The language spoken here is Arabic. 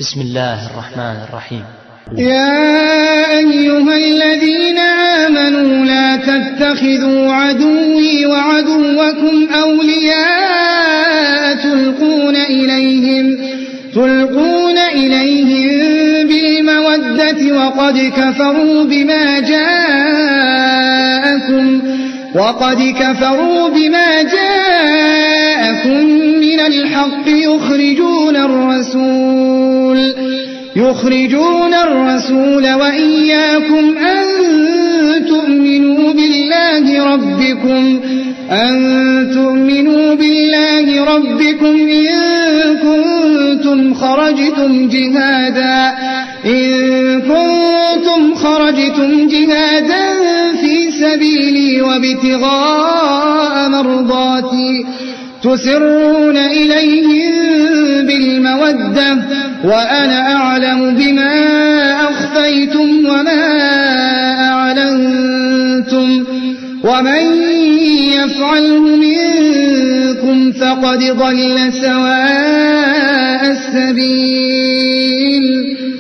بسم الله الرحمن الرحيم. يا أيها الذين آمنوا لا تتخذوا عدوي وعدوكم أولياء تلقون إليهم بالمودة وقد كفروا بما جاءكم من الحق يخرجون الرسول وإياكم أن تؤمنوا بالله ربكم إن كنتم خرجتم جهادا في سبيلي وابتغاء مرضاتي تسرون إليهم بالمودة وأنا أعلم بما أخفيتم وما أعلنتم ومن يفعله منكم فقد ضل سواء السبيل.